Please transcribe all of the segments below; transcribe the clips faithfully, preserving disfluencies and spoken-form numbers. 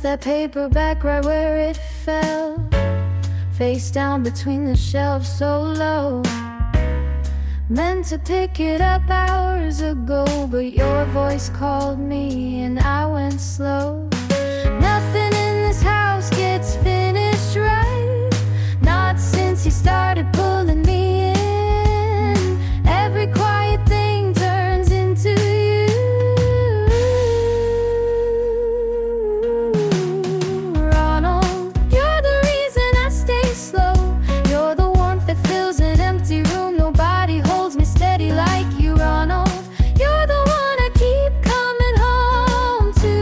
that paperback right where it fell, face down between the shelves so low. Meant to pick it up hours ago, but your voice called me and I went slow. Nothing in this house gets finished right, not since you started pulling me in. Every quiet thing turns into you. Ronald, you're the reason I stay slow. You're the warmth that fills an empty room. Nobody holds me steady like you, Ronald. You're the one I keep coming home to.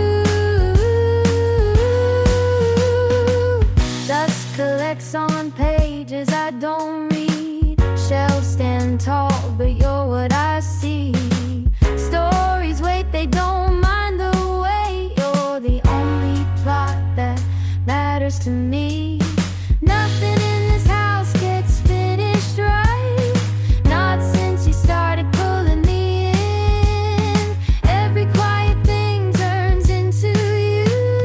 Dust collects on pages I don't read. Shelves stand tall, but you're what I see. Stories wait, they don't mind the wait. You're the only plot that matters to me. Nothing in this house gets finished right, not since you started pulling me in. Every quiet thing turns into you.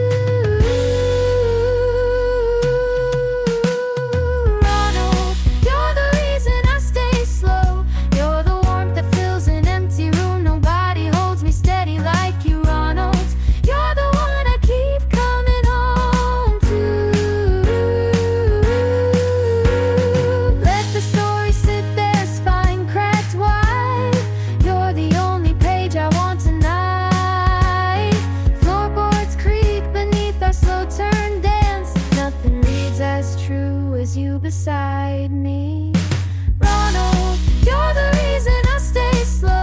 Ronald, you're the reason I stay slow. You're the warmth that fills an empty room. Nobody holds me steady like you, Ronald. You're the one I keep coming home to. Let the story sit there, spine cracked wide. You're the only page I want tonight. Floorboards creak beneath our slow turn dance. Nothing reads as true as you beside me. Ronald, you're the reason I stay slow.